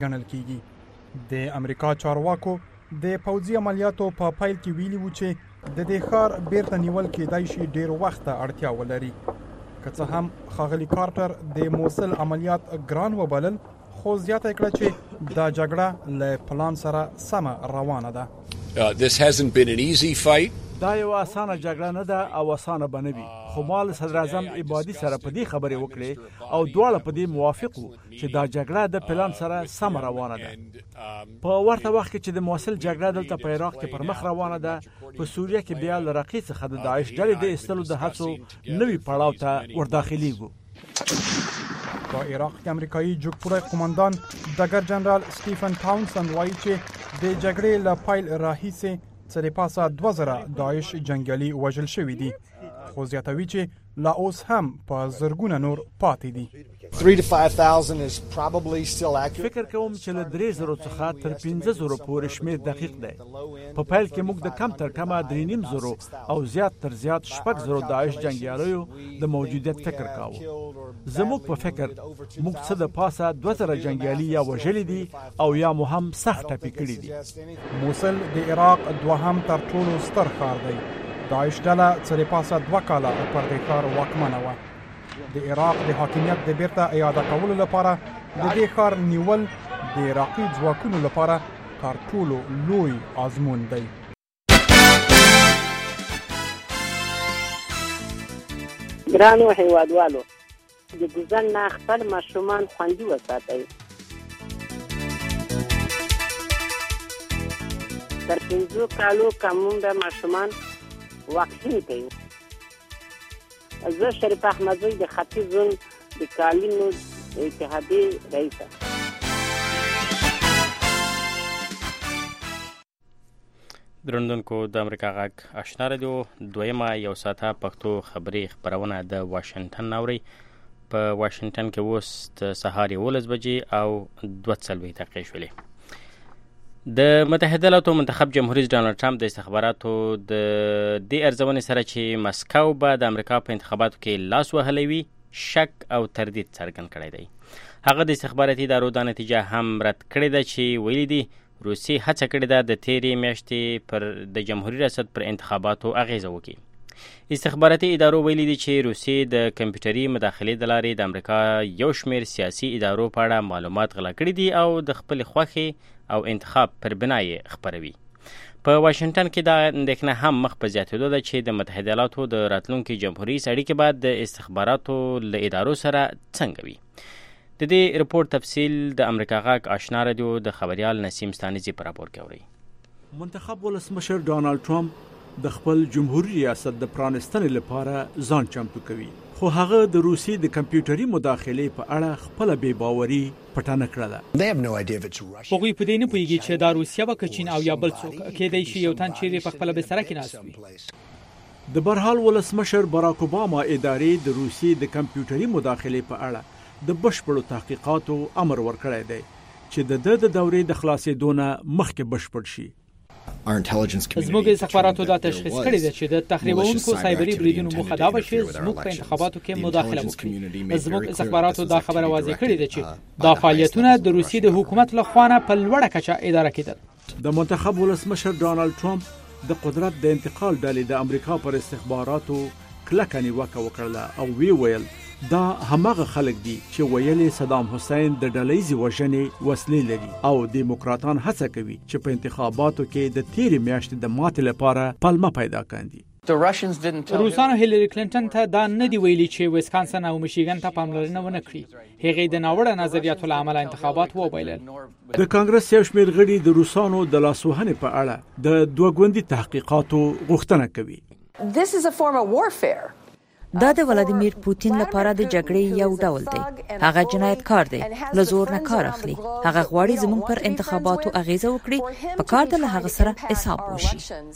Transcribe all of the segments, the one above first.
ګڼل کیږي. د امریکا چارواکو د پوځي عملیاتو په پیل کې ویلي و چې د دې ښار بیرته نیول کېدای شي ډیر وخت ته اړتیا ولري. که څه هم ښاغلي کارټر د موصل عملیات ګران وبلل، خو زیاته کړه چې دا جګړه له پلان سره سمه روانه ده. This hasn't been an easy fight. دا یو اسانه جګړه نه ده او اسانه به نه وي، خو ما له صدر اعظم عبادي سره په دې خبرې وکړې او دواړه په دې موافق وو چې دا جګړه د پلان سره سم روانه ده. په ورته وخت کې چې د موصل جګړه دلته په عراق کې پر مخ روانه ده، په سوریه کې بیا له رقې څخه د داعش ډلې د ایستلو د هڅو نوي پړاو ته ورداخلېږو. په عراق کې امریکایي جګپوړی قومندان ډګر جنرال سټیفن ټاونسند وایي چې د جګړې له پیل راهیسې څه د پاسه 2000 داعش جنګیالي وژل شوي دي، خو زیاتوي چې لا اوس هم په زرګونه نور پاتې دي. 3 to 5,000 is probably still accurate. فکر کوم چې له 3000 څخه تر 15000 پورې شمیر دقیق دی. په پیل کې موږ د کم تر کمه 3.5 او زیات تر زیات 6,000 داعش جنگیالیو د موجودیت فکر کاوه. زموږ په فکر موږ څه د پاسه 2000 جنگیالي یا وژلي دي او یا مو هم سخت ټپي کړي دي. موصل د عراق دوهم تر ټولو ستر ښار دی. داعش ډله څه د پاسه 2 کاله پر دې ښار واکمنه وه. د عراق د حاکمیت د بیرته اعاده کولو لپاره د دې ښار نیول د عراقي ځواکونو لپاره تر ټولو لوی آزمون دی. ګرانو هیوادوالو، د ګوزن نه خپل ماشومان خوندي وساتئ. تر 5 کالو کمون د ماشومان واکسین کوي. زه شریف احمدزی د ختیځ زون د کالینو اتحادیې رئیسه. درندونکو د امریکا غږ آشنا رادیو دویمه یو ساعته پښتو خبري خبرونه د واشنگټن اوري. په واشنگټن کې اوس د سهار 11 بجې او 2 دقیقې شولې. د متحده ایالاتو منتخب جمهوریت ډانلډ ټرمپ د استخباراتو د دې ارزونې سره چې مسکو به د امریکا په انتخاباتو کې لاس وهلی وي شک او تردید څرګند کړی دی. هغه د استخباراتي ادارو دا نتیجه هم رد کړې ده چې ویلي دي روسیې هڅه کړې ده د تیرې میاشتې پر د جمهوریت ریاست پر انتخاباتو اغیزه وکړي. استخباراتي ادارو ویلي دي چې روسیې د کمپیوټري مداخلې د لارې د امریکا یو شمېر سیاسي ادارو په اړه معلومات غلا کړي دي او د خپلې خوښې او انتخاب پر بنا یې خپروي. په واشنگټن کې دا اندېښنه هم مخ په زیاتېدو ده چې د متحده ایالاتو د راتلونکي جمهوریت اړیکې بعد د استخباراتو له ادارو سره څنګه وي. د دې رپورټ تفصیل د امریکا غږ آشنا رادیو د خبریال نسیم ستانیزي په راپور کې اوري. منتخب ولسمشر ډانلډ ټرمپ د خپل جمهوریت ریاست د پرانستنې لپاره ځان چمتو کوي، خو هغه د روسي د کمپیوټري مداخلې په اړه خپل بې باوري پټانه کړله. هغوی په دې نه پوهیږي چې دا روسیه و که چین او یا بل څوک، کېدای شي یو تن چیرې په خپله بستره کې ناست وي. د برحال ولسمشر باراک اوباما ادارې د روسي د کمپیوټري مداخلې په اړه د بشپړو تحقیقاتو امر ورکړی دی چې د دورې د خلاصېدو نه مخکې بشپړ شي. زموږ استخباراتو دا تشخیص کړی دی چې د تخریبونکو سایبري بریدونو موخه دا وه چې زموږ په انتخاباتو کې مداخله وکړي. زموږ استخباراتو دا خبره واضح کړې ده چې دا فعالیتونه د روسیې د حکومت لخوا نه په لوړه کچه اداره کېدل. د منتخب ولسمشر ډانلډ ټرمپ د قدرت د انتقال ډلې د امریکا پر استخباراتو کلکه نیوکه وکړله او وی ویل دا هماغه خلک دي چې ویلې صدام حسین د ډلهیزې وژنې وسلې لري او دیموکراتان هڅه کوي چې په انتخاباتو کې د تیرې میاشتې د ماتې لپاره پلمه پیدا کاندي. روسانو هیلری کلینټن ته دا نه دی ویلي چې ویسکانسن او میشیګن ته پاملرنه ونه کړي. هغې د ناوړه نظریاتو له امله انتخابات وبایلل. د کانګرس یو شمېر غړي د روسانو د لاسوهنې په اړه د دوه ګوندي تحقیقاتو غوښتنه کوي. دا د ولادیمیر پوتین لپاره د جګړې یو ډول دی. هغه جنایتکار دی، له زور نه کار اخلي. هغه غواړي زموږ پر انتخاباتو اغیزه وکړي. په کار د له هغه سره حساب وشي.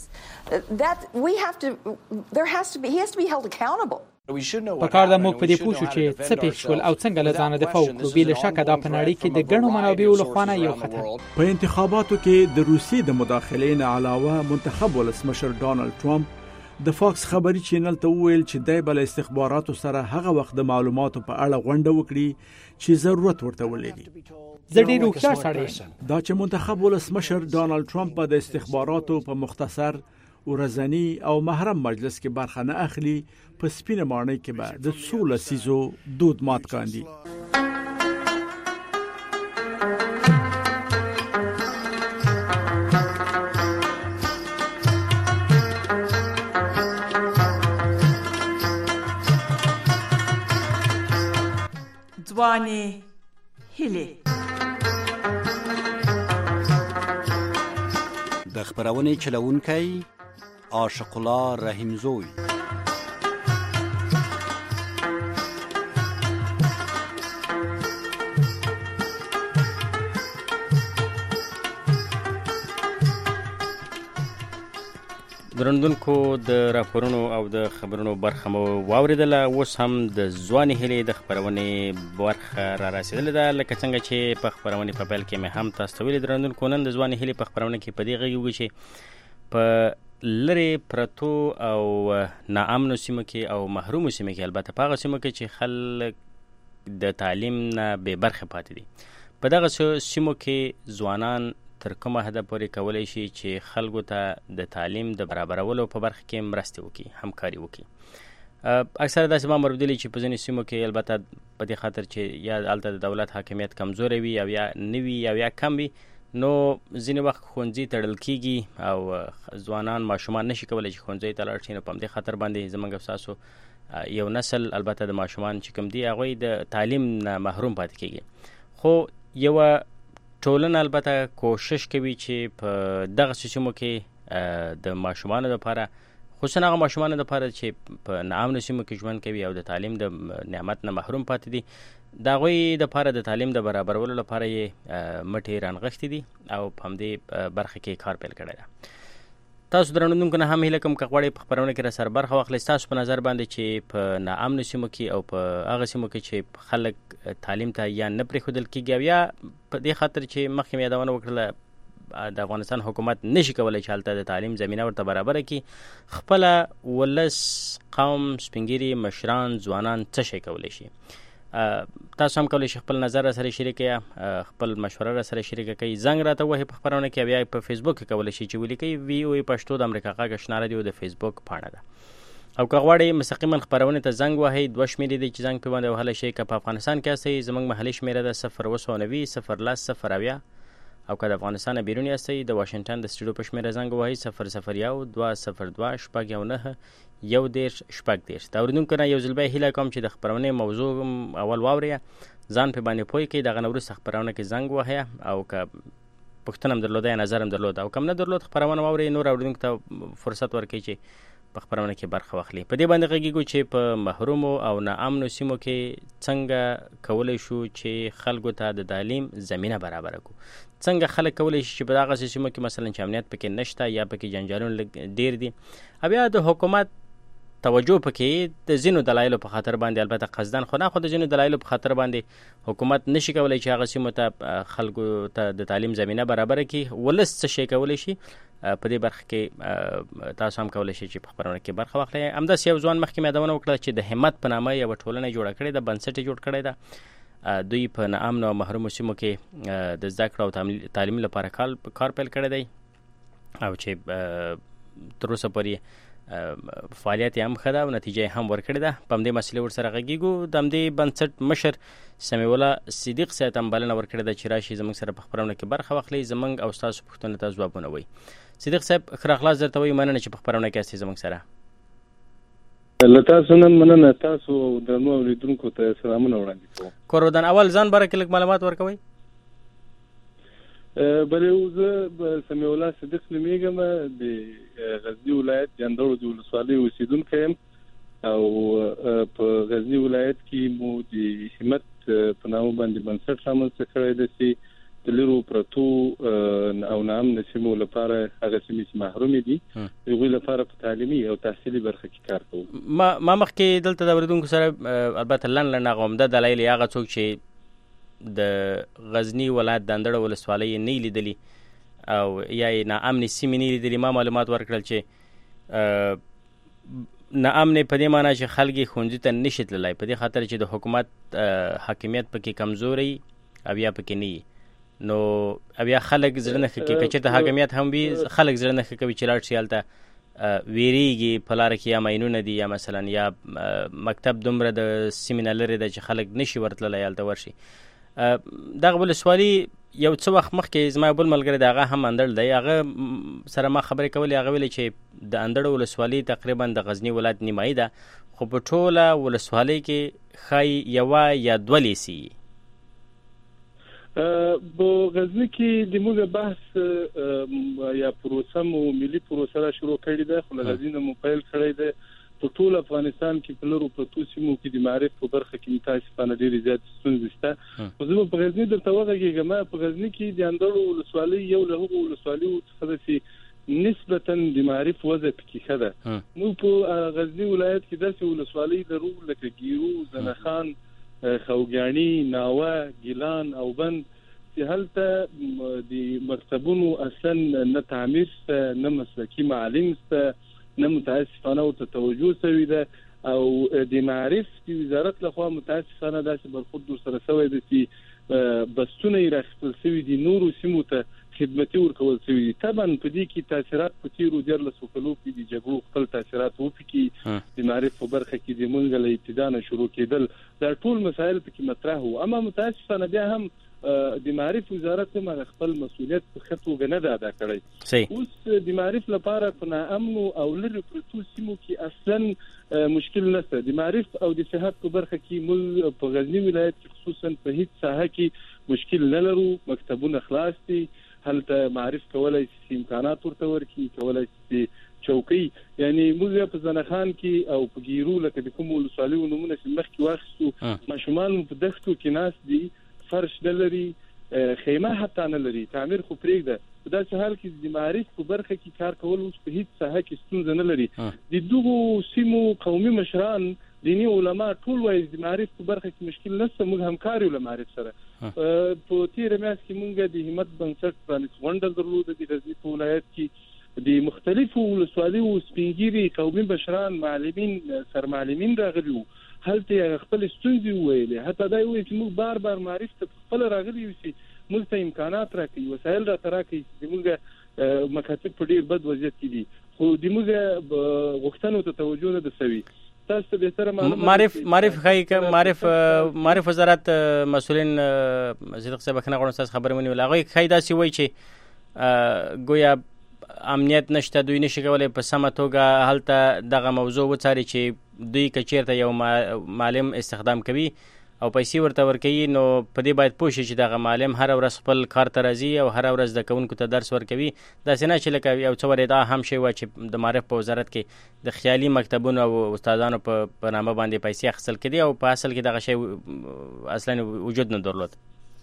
په کار د موږ په دې پوه شو چې څه پېښ شول او څنګه له ځانه دفاع وکړو. بې له شکه دا په نړۍ کې د ګڼو منابعو له خوا نه یو خطر. په انتخاباتو کې د روسي د مداخلې نه علاوه منتخب ولسمشر ډانلډ ټرمپ د فاکس خبري چینل ته وویل چې دای بل استخباراتو سره هغه وخت د معلوماتو په اړه غونډه وکړي چې ضرورت ورته ولري. زه ډېر هوښیار سړی دا چې منتخب ولسمشر ډانلډ ټرمپ په د استخباراتو په مختصر ورځنی او محرم مجلس کې برخه نه اخلي، په سپینه ماڼۍ کې به د څو لسیزو دود مات کاندي. ځواني هیلې د خبرونې چلوونکی عاشق الله رحیمزوی. درندونکو د راپورونو او د خبرونو برخه مو واوریدله. اوس هم د ځواني هیلې د خبرونې برخه را رسیدلې ده. لکه څنګه چې په خبرونې په پیل کې مې هم تاسو ته ویلي درندونکو، نن د ځواني هیلې په خبرونه کې په دې غږیږو چې په لرې پرتو او ناامنو سیمو کې او محرومو سیمو کې، البته په هغه سیمو کې چې خلک د تعلیم نه بې برخې پاتې دي، په دغه سیمو کې ځوانان تر کومه حده پورې کولی شي چې خلکو ته د تعلیم د برابرولو په برخه کې مرستې وکړي، همکاري وکړي. اکثره داسې ما موردلی چې په ځینې سیمو کې البته په دې خاطر چې یا هلته د دولت حاکمیت کمزوری وي او یا نه وي او یا کم وي، نو ځینې وخت ښوونځي تړل کېږي او ځوانان ماشومان نشي کولی چې ښوونځي ته لاړ شي. نو په همدې خاطر باندې زموږ او ستاسو یو نسل البته د ماشومان چې کوم دي هغوی د تعلیم نه محروم پاتې کېږي. خو یوه ټولنه البته کوشش کوي چې په دغه سیمو کې د ماشومانو لپاره، خصوصا هغه ماشومانو لپاره چې په ناامنو سیمو کې ژوند کوي او د تعلیم د نعمت نه محروم پاتې دي، د هغوی دپاره د تعلیم د برابرولو لپاره یې مټې رانغښتې دي او په همدې برخه کې کار پیل کړی ده. تاسو درنوونکو نه هم هیله کوم که غواړئ په خپرونه کې راسره برخه واخلئ، ستاسو په نظر باندې چې په ناامنو سیمو کې او په هغه سیمو کې چې خلک تعلیم ته یا نه پرېښودل کېږي او یا په دې خاطر چې مخکې مې یادونه وکړله د افغانستان حکومت نشي کولی چې هلته د تعلیم زمینه ورته برابره کړي، خپله ولس، قوم، سپین ږیري، مشران، ځوانان څه شی کولی شي؟ تاسو هم کولی شئ خپل نظر را سره شریک کړئ، خپل مشوره را سره شریک کړئ، زنګ راته ووهئ په خپرونه کې او یا په فیسبوک کې کولی شئ چې ولیکئ VOA پښتو د امریکا غږ آشنا راډیو د فیسبوک پاڼه ده. او که غواړئ مستقیما خپرونې ته زنګ وهئ، 2 شمېرې دي چې زنګ پې باندې وهلی شئ. که په افغانستان کې یاستئ زموږ محلي شمېره ده 029 010 0 او که د افغانستان بیرون یاستئ د واشنګټن د سټوډیو په شمېره زنګ وهئ 001 202 619 10 د اورېدونکو نه یو ځل بیا هیله کوم چې د خپرونې موضوع اول واورئ، ځان پې باندې پوه کړئ، دغه نه وروسته خپرونه کې زنګ وهئ او که پوښتنه هم درلوده یا نظر هم درلود او کم نه درلود خپرونه واورئ، نور اورېدونکو ته فرصت ورکړئ چې په خپرونه کې برخه واخلي. په دې باندې غږیږو چې په محرومو او ناامنو سیمو کې څنګه کولی شو چې خلکو ته د تعلیم زمینه برابره کړو، څنګه خلک کولی شي چې په دغه سیمو کې مثلا چې امنیت پکې نشته یا پکې جنجالونه ډېر دي او یا د حکومت توجه پکې د ځینو دلایلو په خاطر باندې، البته قصدن خو نه، خو د ځینو دلایلو په خاطر باندې حکومت نشي کولی چې هغه سیمو ته خلکو ته د تعلیم زمینه برابره کړي. ولس څه شی کولی شي په دې برخه کې تاسو هم کولی شئ چې په خپرونه کې برخه واخلئ. همداسې یو ځوان مخکې مې یادونه وکړه چې د همت په نامه یوه ټولنه جوړه کړې ده، بنسټ یې جوړ کړی ده. دوی په ناامنو او محرومو سیمو کې د زده کړو او تعلیم لپاره کار پیل کړی دی او چې تر اوسه پورې فعالیت یې هم ښه ده او نتیجه یې هم ورکړې ده. په همدې مسئلې ورسره غږیږو. د همدې بنسټ مشر سمیع الله صدیق صاحب هم بلنه ورکړې ده چې راشي زموږ سره په خپرونه کې برخه واخلئ، زموږ او ستاسو پوښتنو ته ځوابونه وایي. صدیق صاحب ښه راغلاست درته وایو، مننه چې په خپرونه کې یاستئ زموږ سره. له تاسو نه مننه، تاسو درنو اورېدونکو ته سلامونه وړاندې کوم. کورودان اول ځان باره کې لږ معلومات ورکوئ. بله زه سمیع الله صدیق نومیږم، د غزني ولایت جندړو د ولسوالۍ اوسېدونکی یم او په غزني ولایت کې مو د همت په نامه باندې بنسټ رامنځته کړی ده چې د لرو پرتو او ناامنو سیمو لپاره هغه سیمې چې محرومې دي د هغوی لپاره په تعلیمي او تحصیلي برخه کې کار کوو. ما مخکې دلته د اورېدونکو سره البته لنډ هغه عمده دلایل یې هغه څوک چې د غزني ولایت د اندړ ولسوالۍ یې نه لیدلي او یا یې ناامنې سیمې نه لیدلي، ما معلومات ورکړل چې ناامن په دې معنی چې خلک ښوونځي ته نشي تللی په دې خاطر چې د حکومت حاکمیت پکې کمزوري او یا پکې نه نو بیا خلک زړه نه ښه کوي، که چېرته حاکمیت هم وي خلک زړه نه ښه کوي چې لاړ شي هلته ویریږي په لاره کې یا ماینونه دي یا مثلا یا مکتب دومره د سیمې نه لرې ده چې خلک نشي ورتللی هلته ورشي. دغه ولسوالي یو څه وخت مخکې زما بل ملګری د هغه هم اندړ دی، هغه سره ما خبرې کولې، هغه ویلې چې د اندړ ولسوالي تقریبا د غزني ولایت نیمایي ده، خو په ټوله ولسوالۍ کې ښایي یوه یا دوه لیسي. په غزني کې د موږ بحث یا پروسه مو ملي پروسه را شروع کړې ده، خو له غزني نه مو پیل کړی ده. په ټول افغانستان کې په لرو پرتو سیمو کې د معرف په برخه کې متاسفانه ډېرې زیاتې ستونزې شته. خو زه په غزني درته وغږېږم، په غزني کې د اندړو ولسوالۍ یو له هغو ولسوالیو څخه ده چې نسبتا د معرف وضع پکې ښه ده. موږ په غزني ولایت کې داسې ولسوالۍ لرو لکه ګیرو، زنخان، خوږیاڼي، ناوه، ګیلان او بند چې هلته د مکتبونو اصلا نه تعمیر شته، نه مسلکي معلم شته، نه متاسفانه ورته توجه شوې ده او د معرف د وزارت لخوا متاسفانه داسې برخورد ورسره شوی ده چې بستونه یې راخیستل شوي دي، نورو سیمو ته خدمتي ورکول شوي دي. طبعا په دې کې تاثیرات په تېرو 14 کلو کې د جګړو خپل تاثیرات وپکړي، د معرف په برخه کې د موږ له ابتدا نه شروع کېدل، دا ټول مسایل پکې مطرح وو. اما متاسفانه بیا هم د معرف وزارت هم خپل مسؤلیت په ښه توګه نه ده ادا کړی. اوس د معرف لپاره په ناامنو او لرې پرتو سیمو کې اصلا مشکل نشته. د معرف او د صحت په برخه کې موږ په غزني ولایت کې خصوصا په هیڅ ساحه کې مشکل نه لرو، مکتبونه خلاص دي، هلته معرف کولای شي امکانات ورته ورکړي، کولای شي چوکۍ، یعنی موږ په زنخان کې او په ګیرو لکه د کوم ولسوالیو نومونه چې مخکې واخیستو، ماشومان په دښتو کې ناست دي، فرش نه لري، خیمه حتی نه لري، تعمیر خو پرېږده. په داسې حال کې د معرف په برخه کې کار کول اوس په هیڅ ساحه کې ستونزه نه لري. د دغو سیمو قومي مشران، دیني علما ټول وایي د معرف په برخه کې مشکل نشته، موږ همکار یو له معرف سره. په تېره میاشت کې موږ د همت بنسټ پرانیست غونډه درلوده د غزني په ولایت کې، د مختلفو ولسوالیو سپین ږیري قومي مشران، معلمین، سرمعلمین راغلي وو، هلته خپل ستونزې وویلې، حتی دا وایي چې موږ بار بار معرف ته خپل راغلي یو چې موږ ته امکانات راکړي، وسایل راته راکړي چې موږ مکاتب په ډېر بد وضعیت کې دي، خو د موږ غوښتنو ته توجه نه ده شوې. تاسو ته بهتره معرف وزارت مسؤلین صدیق صاحب کنه غواړم تاسو خبرې ونیول، هغوی ښایي داسې وایي چې ګویا امنیت نشته، دوی نشي کولی په سمه توګه هلته دغه موضوع وڅاري چې دوی که چېرته یو معلم استخدام کوي او پیسې ورته ورکوي، نو په دې باید پوه شي چې دغه معلم هره ورځ خپل کار ته راځي او هره ورځ زده کوونکو ته درس ورکوي. داسې نه چې لکه یو څه ور ادعا هم شوی وه چې د معرف په وزارت کې د خیالي مکتبونو او استادانو په نامه باندې پیسې اخیستل کېدې او په اصل کې دغه شی اصلا وجود نه درلود.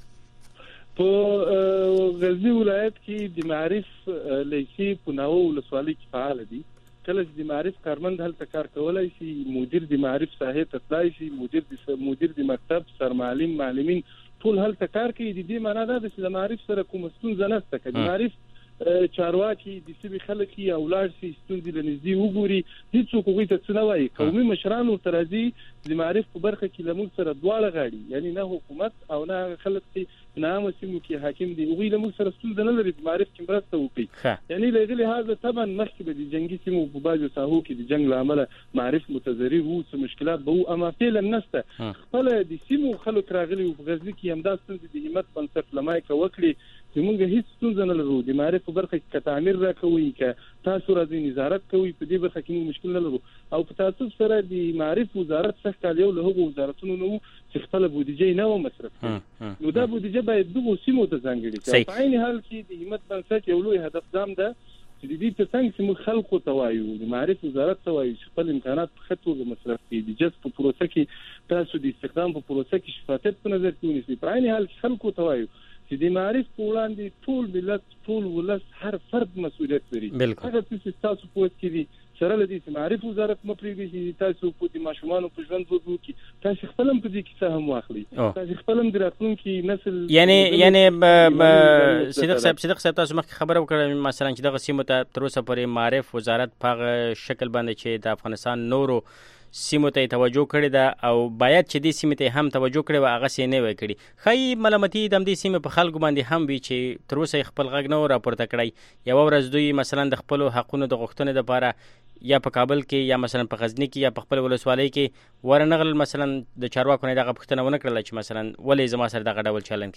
په غزني ولایت کې د معرف لیسې په ناوه ولسوالۍ کې فعاله دي. کله چې د معرف کارمند هلته کار کولای شي، مدیر د معرف ساحې ته تلای شي، مدیر د مکتب، سرمعلم، معلمین ټول هلته کار کوي. د دې معنا دا ده چې د معرف سره کومه ستونزه نشته. که د معرف چارواکي د سیمې خلک یې او لاړ شي ستونزې له نږدې وګوري، هېڅوک هغوی ته څه نه وایي. قومي مشران ورته راځي، د معرف په برخه کې له موږ سره دواړه غاړي، یعنی نه حکومت او نه هغه خلک چې په ناامه سیمو کې حاکم دي، هغوی له موږ سره ستونزه نه لري، په معرف کې مرسته وکړي. یعنی له هغې لحاظه طبعا مخکې به د جنګي سیمو په بعضو ساحو کې د جنګ له امله معرف متضرر وو، څه مشکلات به وو، اما فعلا نشته. خپله د سیمو خلک راغلي وو په غزني کې همدا ستونزې د همت بنسټ له مایکه وکړي چې موږ هیڅ ستونزه نه لرو. د معرف په برخه کې که تعمیر راکوئ، که تاسو راځئ نظارت کوئ، په دې برخه کې موږ مشکل نه لرو. او په تاسف سره د معرف وزارت سخت کال یو له هغو وزارتونو نه وو چې خپله بودیجه یې نه وه مصرف کړې، نو دا بودیجه باید دغو سیمو ته ځانګړې کړي. په عین حال کې د همت بنسټ یو لوی هدف دا هم ده چې د دې ته څنګه چې موږ خلکو ته وایو، د معرف وزارت ته وایو چې خپل امکانات په ښه توګه مصرف کړي، د جذب په پروسه کې تاسو د استخدام په پروسه کې شفافیت په نظر کې ونیسئ. په عین حال کې خلکو ته وایو چې د معرف په وړاندې ټول ملت، ټول ولس، هر فرد مسؤلیت لري. هغه څه چې تاسو په وس کې دي سره لدی معرف وزارت مپریږي چې تاسو په دې ماشومان په ژوند وګورئ تاسو خپل هم په دې کې څه هم واخلي تاسو خپل هم دراتونکي نسل یعنی صدق صاحب تاسو مخکې خبره وکړه مثلا چې دغه سیمه ته تر اوسه پورې معرف وزارت په شکل باندې چې د افغانستان نورو سیمو ته توجه کړې ده او باید چې دې سیمه ته هم توجه کړي و هغه سي نه وي کړي خی ملامتي د دې سیمه په خلکو باندې هم وی چې تر اوسه خپل غږ نه راپورته کړی یو ورځ دوی مثلا د خپل حقونو د غوښتنې لپاره یا په کابل کې یا مثلا په غزنی کې یا په خپل ولسوالۍ کې ورنغل مثلا د چارواکو نه دغه پوښتنه ونه کړل چې مثلا ولې زما سره دغه ډول چلن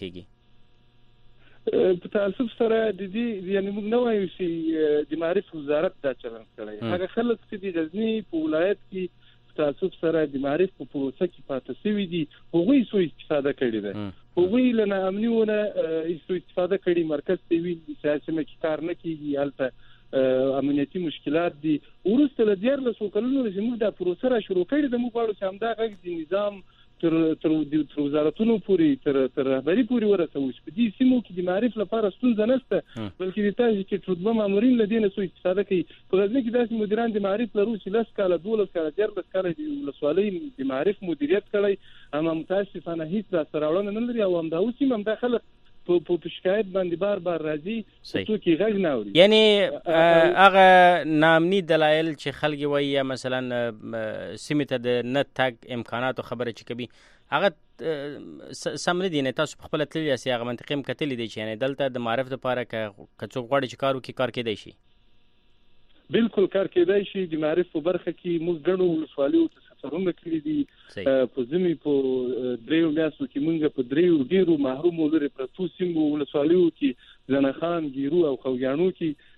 کیږي په تاسو سره د دې یعنی موږ نه وایو چې د معرف وزارت دا چلن کړی هغه خلک چې د غزنی په ولایت کې تاسو سره د معرف په پروسه کې پاتې شوی دي هغوی سو استفاده کړی ده هغوی له امنیونه استفاده کړي مرکز ته وی سیاسي مکار نه کیږي البته امنیتي مشکلات دي ورسته له ډیر له سوکلونو چې موږ د پروسه را شروع کړی د موږ غواړو چې همدا غږ د نظام تر وزارتونو پورې تر رهبري پورې ورسوي په دې سیمو کې د معرف لپاره ستونزه نشته بلکې د تاسو چې رتبه مامورین له دې نه استفاده کوي په غزنی کې داسې مدیران د معرف لرو چې 10 کاله 12 کاله 14 کاله د ولسوالۍ د معرف مدیریت کړی اما متاسفانه هیڅ را سره وړاندې نه لري او هم دا اوس هم داخله په شکایت باندې بار راځي څو کې غږ نه اوري یعنی هغه نامني دلایل چې خلک وایي یا مثلا سیمه ته د نه تګ امکانات خبره چې کوي هغه سم نه دي نه تاسو خپل تللی یا هغه منطقي مکتلې دي چې یعنی دلته د معرفت لپاره کڅو غواړي چې کارو کې کار کېدای شي بالکل کار کېدای شي د معرفت په برخه کې موږ ګڼو ولسوالیو ته سفرونه کړی دي په زمي په دریو میاشتو کې موږ په دریو ډیرو محرومو لري پرتو سیمو ولسوالیو کې ځنخان ګیرو او خوګانو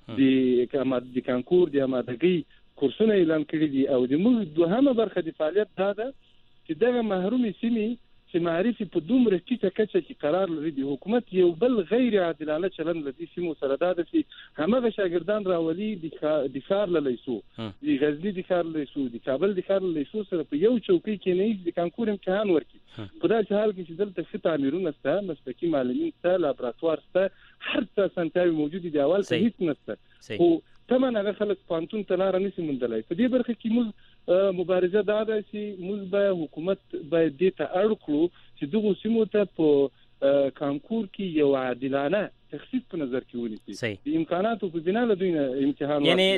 کې د کانکور د آمادګۍ کورسونه اعلان کړی دي او د موږ دوهمه برخه د فعالیت دا ده چې دغه محرومي سیمې چې معرفي په دومره ټیټه کچه کې قرار لري د حکومت یو بل غیر عادلانه چلند لدی سیمو سره دا د همغه شاګردان راولي د ښار له لیسو د غزنی د ښار لیسو د کابل د ښار لیسو سره په یو چوکۍ کې نه د کانکور امتحان ورکړي په داسې حال کې چې دلته ښه تعمیرونه شته مسلکي معلمین شته لابراتوار شته هر څه سنتاوي موجود دي اول ته هیڅ نشته خو تمن هغه خلک پانتون ته لار نشي موندلای په دې برخه کې موږ مبارزه دا ده چې موږ به حکومت باید دې ته اړ کړو چې دغه سیمو ته په کانکور کې یو عادلانه تخصیص په نظر کې ونیسي د امکاناتو په بنا له دوی نه امتحان یعنی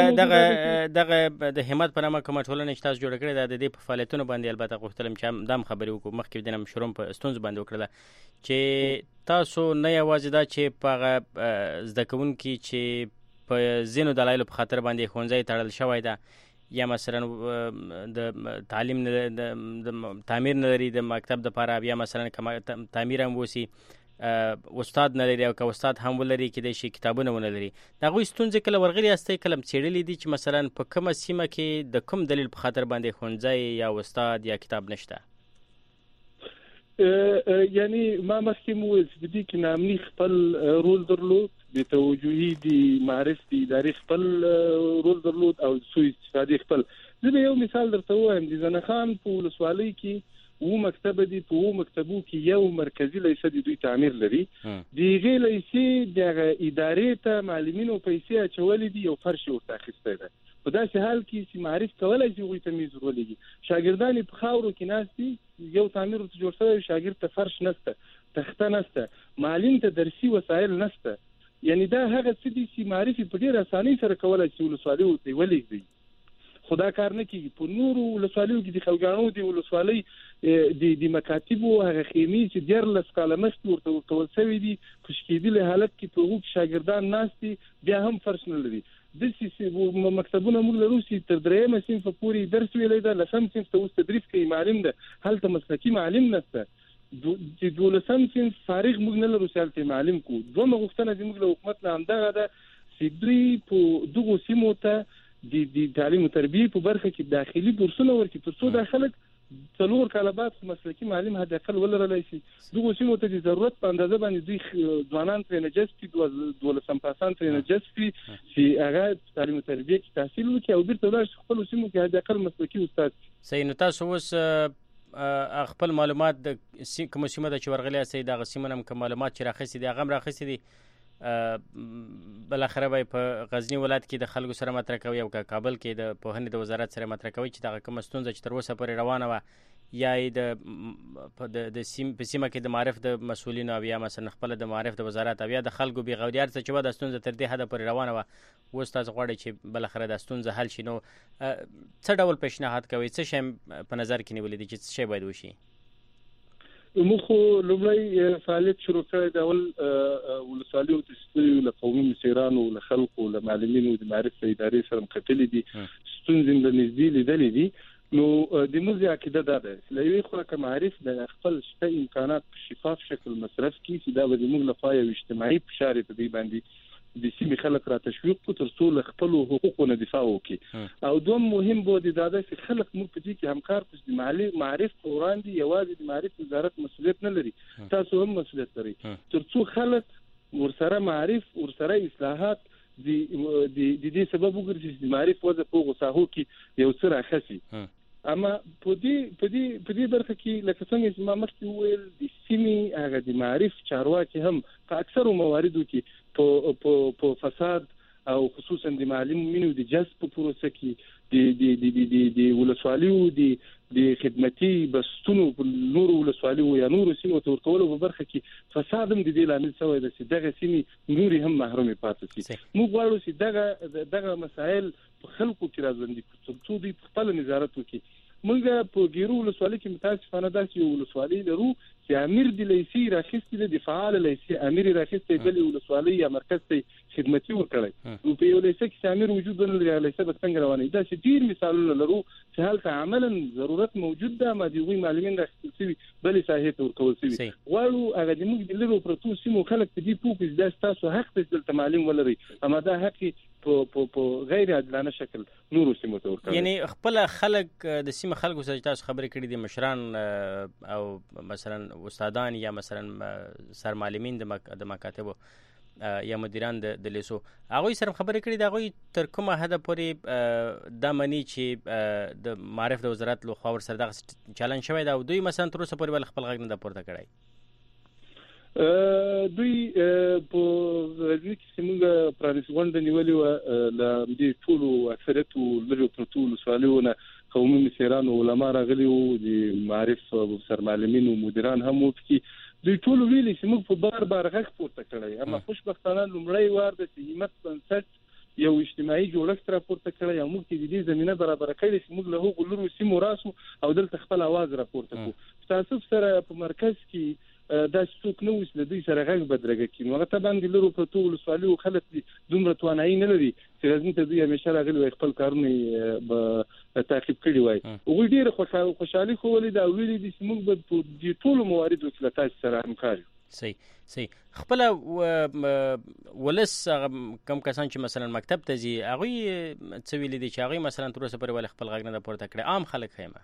دغه د همت په نامه کومه ټولنه چې تاسو جوړ کړی دا د دې په فعالیتونو باندې البته غوښتلم چې دام خبرې وکړو مخکې دنه مشروم په استونز باندې وکړه چې تاسو نه یوازې دا چې په زده کوونکي چې په زینو دلایل په خاطر باندې خونځي تړل شوی ده یا مثلا د تعلیم د تعمیر نه لري د مکتب د لپاره یا مثلا تعمیر هم وسی استاد نه لري او که استاد هم ولري کې د شي کتابونه ونه لري دا غوښتنه ستونزې کله ورغلي استي کلم چېړلې دي چې مثلا په کومه سیمه کې د کوم دلیل په خاطر باندې خونځي یا استاد یا کتاب نشته یعنی ما مخکې مو د دې کې نامني خپل رول درلود د توجهي د معرف د ادارې خپل رول درلود او سوء استفاده خپل زه یو مثال درته وایم د ځنخان په ولسوالۍ کې و مکتب دي په مکتبو کې یو مرکزی لیسه د دوی تعمیر لري د غیر لیسه د ادارې ته معلمینو پیسې اچولې دي یو فرش ورته اخیسته ده په داسې حال کې چې معرف کولای شي غوي تمیز ولګي شاګردان په خاورو کې ناشتي یو تعمیر ته جوړ شوی شاګرد ته فرش نشته تخته نشته معلم ته درسي وسایل نشته یعنی دا هغه څه دي چې معرفي په ډېر اسانۍ سره کولای شي ولسوالۍ ته ولېږي خدا کار نه کوي په نورو ولسوالیو کې د خوګانو دی ولسوالۍ د مکاتبو هغه خیمې چې ډېر لس کاله مخکې ورته ورکول شوي دي په شکېدلي حالت کې په هغو شاګردان ناستي بیا هم فرش نه لري داسې مکتبونه موږ لرو چې تر درېیمه صنفه پورې درس ویلی ده لسم صنف ته اوس تدریس کوي معلم ده هلته مسلکي معلم نشته چې دولسم صنف فارغ موږ نه لرو چې هلته معلم کو دومره غوښتنه چې موږ له حکومت نه همدغه ده چې دوی په دغو سیمو ته د تعلیم او تربیې په برخه کې داخلي بورسونه ورکړي تر څو دا خلک 4 کاله بعد مسلکي معلم حد اقل ولرلی شي دغه سیمو ته د ضرورت په اندازه باندې دوی ځوانان ترې نجست دولسم پاسان ترې نجست چې هغه تعلیم او تربیه کې تحصیل وکړي او بیرته ولاړ شي خپل سیمو کې حد اقل مسلکي استاد صحیح نو تاسو اوس خپل معلومات د کوم سیمه د چورغلي اسې د غسیمنم کوم معلومات چې راخصي دي هغه راخصي دي بل اخره به په غزنی ولایت کې د خلکو سره مطرح کوي او کابل کې د پوهنې د وزارت سره مطرح کوي چې دا کوم ستونزه چې تر اوسه پورې روانه و یا د سیمه کې د معرف د مسولینو او یا مثلا خپل د معرف د وزارت او یا د خلکو بي غوډیار څه چې و د ستونزه تر دې حد پورې روانه و اوس تاسو غواړئ چې بل اخره د ستونزه حل شي نو څه ډول پیشنهاد کوي څه شی په نظر کې نیولې دي چې څه شی باید وشي موږ لومړی فعالیت شروع کړی د اول ولسوالۍ او تشکیل له قومي مسیرانو له خلکو له معلمینو د معرف ادارې سره مکتلې دي ستونزې له نږدې لیدلې دي نو د موږ عقیده ده چې یو خو که معرف د خپل شته امکانات په شفاف شکل مصرف کړي چې دا به موږ لپاره یو اجتماعي فشار په دې باندې د سیمې خلک را تشویق کو تر څو له خپل حقوقو دفاع وکړي او دوم مهم بودی دا چې خلک موږ په دې کې همکار پوښتنه د معرف وړاندې یوازې د معرف وزارت مسؤلیت نه لري تاسو هم مسؤلیت لري تر څو خلک ورسره معرف ورسره اصلاحات د دې سبب وګرځي چې معرف وځي په غوساهو کې یو څه راخسي اما په دې برخه کې لکه څنګه چې ما مخکې وویل د سیمې هغه د معرف چارواکي هم په اکثرو مواردو کې په فساد او خصوصا د معلمینو د جذب په پروسه کې د ولسوالیو د خدمتي بستونو په نورو ولسوالیو یا نورو سیمو ته ورکولو په برخه کې فساد هم د دې لامل شوی دی چې دغه سیمې نوري هم محروم پاتې شي موږ غواړو چې دغه مسائل په خلکو کې راځي چې دوی خپل نظارت وکړي موږ په ګیرو ولسوالۍ کې متاسفانه داسې یو ولسوالۍ لرو چې امیر د لیسي راخستې د فعال لیسي امیر راخستې د ولسوالۍ یا مرکز ته خدمتي ورکړي او په یو لیسي کې امیر وجود نه لري لیسي به څنګه روانه دا چې ډیر مثالونه لرو چې هلته عملا ضرورت موجود ده ما دی وی معلمین راخستې بلې ساحې ته ورکول شي غواړو هغه د موږ د لرو پروتو سیمو خلک په دې پوښتنه چې تاسو حق ته د تعلیم ولري اما دا حق په غیر عادلانه شکل نورو سیمو ته ورکړي یعنی خپل خلک د سیمه خلکو سره تاسو خبرې کړې دي مشران او مثلا استادان یا مثلا سرمعلمین د مکاتب یا مدیران د لیسو هغه سره خبرې کړې دي هغه تر کومه حد پورې د منی چې د معرف د وزارت له خوا سره د چالش شوی دا دوی مثلا تر اوسه پورې خپل غږ نه پورته کړی دوی په غزنی کې څنګه پرانیسګوند نیولې و ل دې ټولو اکثریت لري ټولو سوالونه قومي مسیرانو علما راغلي او د معرف سرمعلمین او مدیران هم وکړي دوی ټول ویلي چې موږ په بار غږ پورته کړی اما خوشبختانه لومړی وار د همت بنسټ یو اجتماعي جوړښت راپورته کړی او موږ د دې زمينه برابر کړې چې موږ له هغو لورو سیمو راسو او دلته خپل आवाज راپورته کوو تاسو سره په مرکز کې دا څوک نو چې دوی سره غږ بدرګه کینو هغه ته باندې لرو په ټول سوالو خلک دومره توانایي نه لري چې راځي ته دوی همیشه راغلي خپل کارونه به تعقیب کړي وای او ډیر خوشحالي خو ولې دا ویلي دي چې موږ په دې ټول مواردو کې تاسو سره همکاري صحیح خپل ولس کم کسان چې مثلا مکتب ته ځي هغه څه ویلي دي چې هغه مثلا تر اوسه پورې خپل غږ نه پورته کړي عام خلک خیمه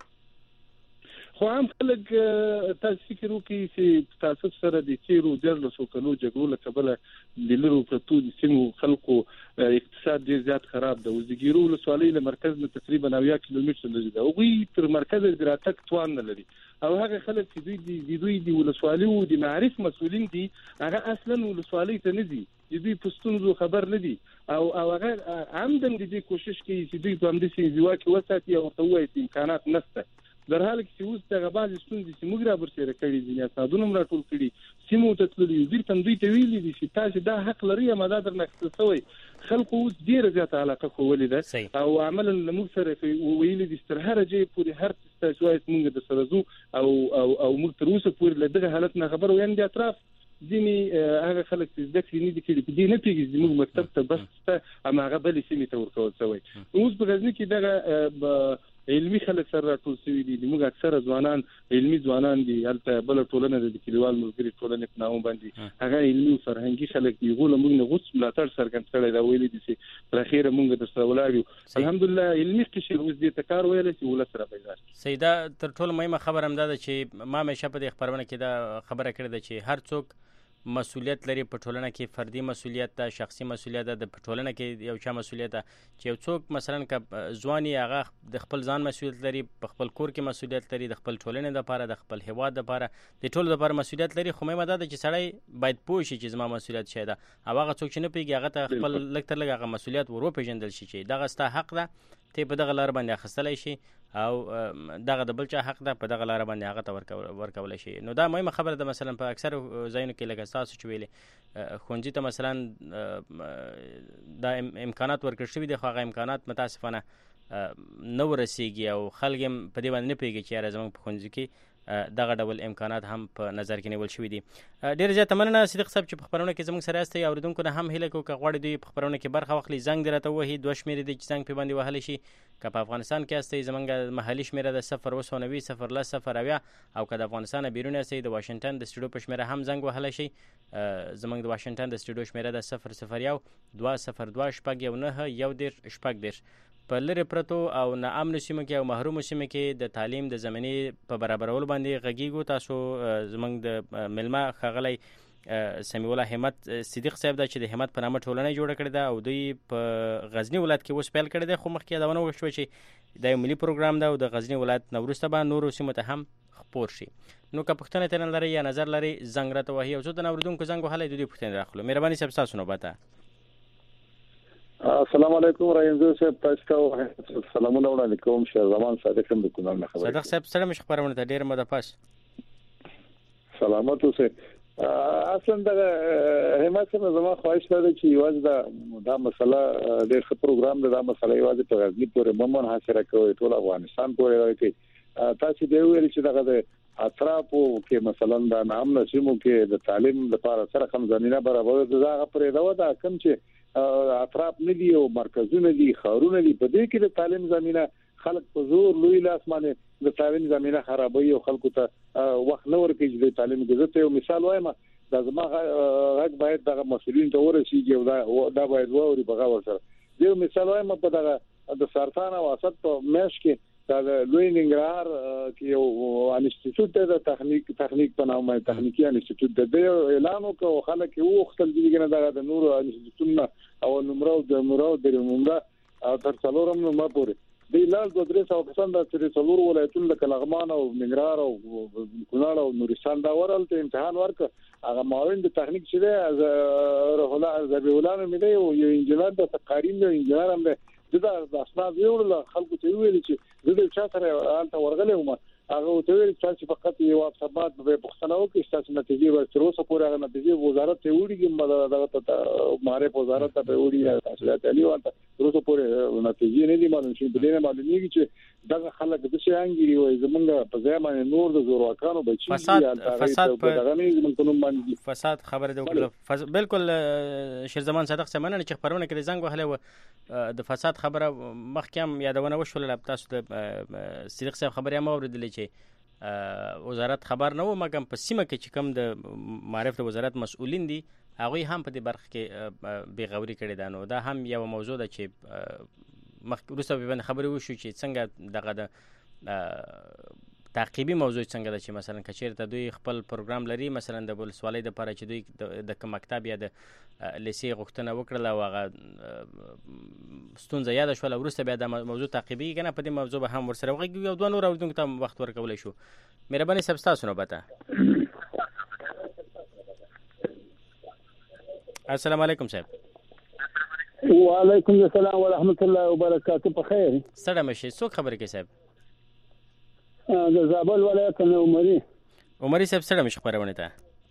خو هم خلک تاسو فکر وکړئ چې تاسو سره د تیرو درلسو کلو جګړو له کبله د لرو پرتو د سیمو خلکو اقتصاد ډیر زیات خراب ده او د ګیرو ولسوالۍ له مرکز نه تقریبا 90 کیلومتر لري دا او تر مرکز د راتګ توان نه لري او هغه خلک چې دوی د ولسوالۍ او د معرف مسؤلین دي هغه اصلا ولسوالۍ ته نه دي دوی پښتونزو خبر نه دي او هغه عمدن دې کوشش کوي چې دوی په همدې سیمه کې وساتي او ته وایي امکانات نشته در حال کې چې اوس دغه بعضې ستونزې چې موږ را برسېره کړي دي اسنادونه هم راټول کړي سیمو ته تللي بیرته دوی ته ویلي دي چې تاسو دا حق لرئ اما دا درنه اخیستل شوی خلکو اوس ډېره زیاته علاقه ښودلې ده او عملا له موږ سره ویلي دي چې تر هره ځای پورې هر څه ستاسو وایي موږ در سره ځو او موږ تر اوسه پورې له دغه حالت نه خبر یو د اطراف ځینې هغه خلک چې زده کړې نه دي کړي په دې نه پوهېږي چې موږ مکتب ته بس شته اما هغه بلې سیمې ته ورکول شوی اوس په غزني کې دغه علمي خلک سره راټول شوي دي موږ اکثره ځوانان علمي ځوانان دي هلته بل ټولنه د کلیوال ملګری ټولنې په نامه باندې هغه علمي او فرهنګي خلک دي غوړه موږ نه غوښ ملاتړ سرګند کړی دا ویلي دي چې پر اخیره موږ د سره ولاړو الحمدلله علمي قشر اوس دې تکار ویل چې ول سره پیدا سیدا تر ټولو مهمه خبر هم ده چې ما همیشه په دې خبرونه کې دا خبره کړې ده چې هر څوک مسولیت لري په ټولنه کې، فردي مسولیت ده، شخصي مسولیت ده، د ټولنه کې یو چا مسولیت ده چې یو څوک مثلا ک ځواني هغه د خپل ځان مسولیت لري، په خپل کور کې مسولیت لري، د خپل ټولنې لپاره، د خپل هیواد لپاره، د ټولو لپاره مسولیت لري. خو مې مده چې سړی باید پوه شي چې زما مسولیت څه ده، او هغه څوک چې نه پیږي هغه ته خپل لږ تر لږ هغه مسولیت ورو پیژندل شي چې دغه ستا حق ده، ته په دغه لار باندې اخیستلی شي، او دغه د بل چا حق ده په دغه لار باندې هغه ته ورکولی شي. نو دا مهمه خبره ده. مثلا په اکثر ځایونو کې لکه تاسو چې ویلې ښوونځي ته مثلا دا امکانات ورکړل شوي دي، خو هغه امکانات متاسفانه نه ورسیږي او خلک هم په دې باندې نه پوهېږي چې یاره زموږ په ښوونځي کې دغه ډول امکانات هم په نظر کې نیول شوي دي. ډېر زیاته مننه صدیق صاحب چې په خپرونه کې زموږ سره یاستئ. اورېدونکو نه هم هیله کوو که غواړئ دوی په خپرونه کې برخه واخلي، زنګ دې راته ووهي. 2 شمېرې دي چې زنګ پې باندې وهلی شي. که په افغانستان کې یاستئ زموږ محلي شمېره ده 090 010 080، او که د افغانستان نه بیرون یاستئ د واشنګټن د سټوډیو په شمېره هم زنګ وهلی شي. زموږ د واشنګټن د سټوډیو شمېره ده 001 202 شپږ 19 10 په لرې پرتو او ناامنو سیمو کې او محرومو سیمو کې د تعلیم د زمینې په برابرولو باندې غږیږو. تاسو زموږ د مېلمه ښاغلی سمیع الله همت صدیق صاحب ده چې د همت په نامه ټولنه جوړه کړې ده او دوی په غزني ولایت کې اوس پیل کړی دی، خو مخکې یادونه وشوه چې دا یو ملي پروګرام ده او د غزني ولایت نه وروسته به نورو سیمو ته هم خپور شي. نو که پوښتنه ترې لرئ یا نظر لرئ زنګ راته وهي. او څو تنه اورېدونکو زنګ وهلی د دوی پوښتنې راخلو. مهرباني صاحب ستاسو نوبت ده. السلام علیکم راینزو صاحب، تاسو ته سلامونه وړاندې کوم. شیر زمان صادق هم د کونړ نه خبرې. صادق صاحب سره مې خبرونه ته ډېر مده پاس سلامت اوسئ. اصلا د همت سره زما خواهش ده چې یوازې دا مسله ډېر ښه پروګرام ده. دا مسله یوازې په غزني پورې مه منحصره کوئ، ټول افغانستان پورې راوړئ. تاسو دی ویل چې دغه د اطرافو کې مثلا د نامنو سیمو کې د تعلیم لپاره سره کوم زمينه برابر ده، هغه پرې دا ودا کوم چې اطراف نه دي او مرکزونه دي، خارونه دي، په دې کې د تعلیم زمينه خلک په زور لوی لاس باندې د تعلیم زمينه خرابوي او خلکو ته وخت نه ورکوي چې د تعلیم کې. یو مثال وایم، دا زما غږ باید دغه مسؤلین ته ورسیږي او دا باید ووري په غوړ سره. یو مثال وایم، په دغه د سرطان او وسط په مېش کې دا لوی ننګرهار کې یو انسټیټیوټ د تخنیک په نامه تخنیکی انسټیټیوټ د اعلان وکړ، خلک یې وختل دي کنه د نورو انسټیټیوټونو او نمبر د نمبر تر څلورم نمبر پورې د لال 200 کسان د څلور ولایتونو د لغمان او ننګرهار او کونړ او نورستان دا ورته امتحان ورک. هغه معاون د تخنیک چې ده روح الله زبی الله مې دی او یو انجنیر د قارین دی، انجنیر هم دی. دا اسناد ویل خلکو ته ویل چې د چا سره انت ورغلې ومه، هغه ته ویل چې فقط یو افسرات به پښتنه وکړي چې نتیجې ورته اوسه پورې هغه نتیجې وزارت ته وړي، دغه ماره وزارت ته وړي، تاسو ته لیوانته اوسه پورې نتیجې نه دي معلوم شي. په دې نه معلومیږي چې دغه خلک د څه انګيري وي زمونږ په ځای باندې نور د زورواکانو بچي فساد په دغه نه زمونږ باندې فساد خبره ده وکړه. بالکل شیر زمان صادق سمنه چې خبرونه کې زنګ وهله و د فساد خبره مخکې هم یادونه وشول. تاسو د صدیق صاحب خبرې هم اوریدلې چې وزارت خبر نه و، مګم په سیمه کې چې کوم د معرفت وزارت مسؤلین دي هغه هم په دې برخه کې بیغوري کړي ده. نو دا هم یو موضوع ده چې مخکې وروسته به خبرې وشو چې څنګه دغه د تعقیبي موضوع څنګه ده چې مثلا کچېرته دوی خپل پروګرام لري، مثلا د ولسوالۍ دپاره چې دوی د کوم مکتب یا د لیسې غوښتنه وکړله او هغه ستونزه یاده شوله، وروسته بیا دا موضوع تعقیبي که نه په دې موضوع به هم ورسره وغږیږو او دوه نور اورېدونکو ته وخت ورکولی شو. مهرباني صاحب ستاسو نوبت ده. السلام علیکم صاحب. وعلیکم السلام ورحمت الله وبرکاته. په خیر سره مشي څوک خبرې کوي صاحب؟ د زابل ولایت نه عمري صاحب سره مش خبرونه ته